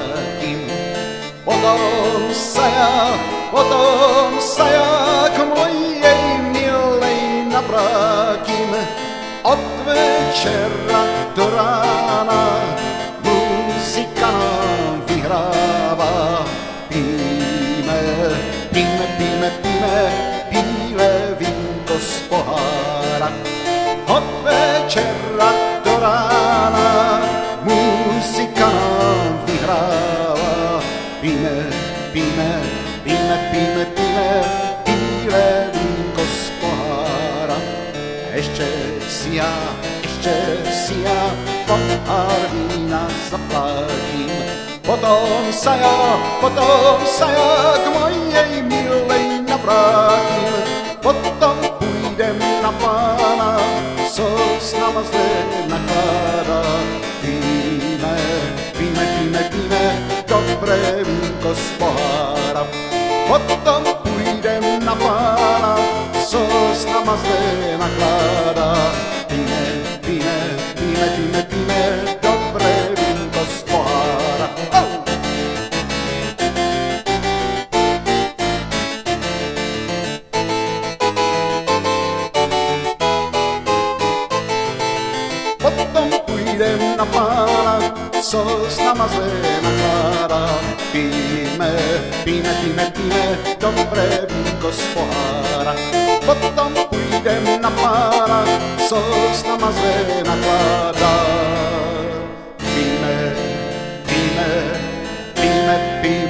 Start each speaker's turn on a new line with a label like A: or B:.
A: vrátim. Potom sa ja k mojej milej navrátim. Od večera do rána muzika nám vyhráva. Píme, píme, píme, píme, bíle vínko z pohára. Od večera do rána muzika nám vyhráva. Píme, píme, píme, píme, píme, bíle vínko z pohára. Ešte si ja pohár vína zaplatím. Potom sa ja k mojej milej navrátim. Potom pôjdem na pána, so s nama zle nakladá. Píme, píme, píme, píme, dobré vínko z pohára. Potom pôjdem na pána, so s nama zle nakladá. Píme, píme, píme, píme, píme, dobré vínko z pohára. Potom pôjdem na pána, co s nama zle nakládá. Píme, píme, píme, píme, dobré vínko z pohára. Potom pôjdem na pána, co s nama zle nakládá. Píme, píme, píme, píme.